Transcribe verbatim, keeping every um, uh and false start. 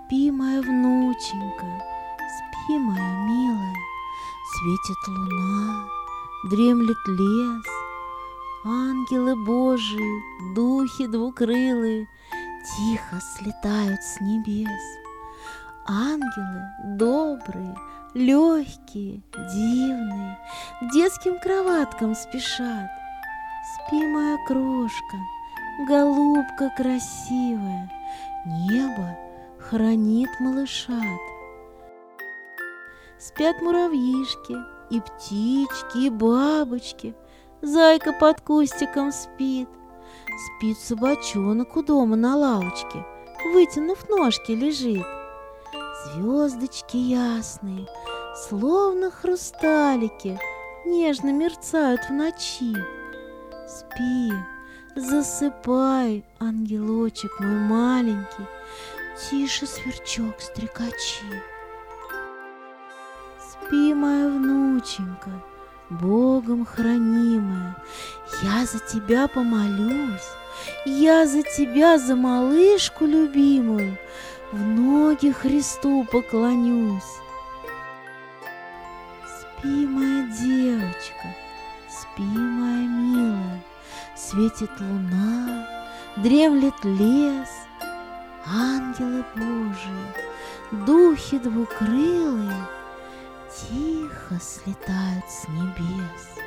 Спи, моя внученька, спи, моя милая. Светит луна, дремлет лес. Ангелы Божии, духи двукрылые, тихо слетают с небес. Ангелы добрые, легкие, дивные, к детским кроваткам спешат. Спи, моя крошка, голубка красивая, небо хранит малышат. Спят муравьишки, и птички, и бабочки, зайка под кустиком спит. Спит собачонок у дома на лавочке, вытянув ножки лежит. Звездочки ясные, словно хрусталики, нежно мерцают в ночи. Спи, засыпай, ангелочек мой маленький, тише, сверчок, стрекачи. Спи, моя внученька, Богом хранимая, я за тебя помолюсь, я за тебя, за малышку любимую, в ноги Христу поклонюсь. Спи, моя девочка, спи, моя милая, светит луна, дремлет лес. Ангелы Божии, духи двукрылые, тихо слетают с небес.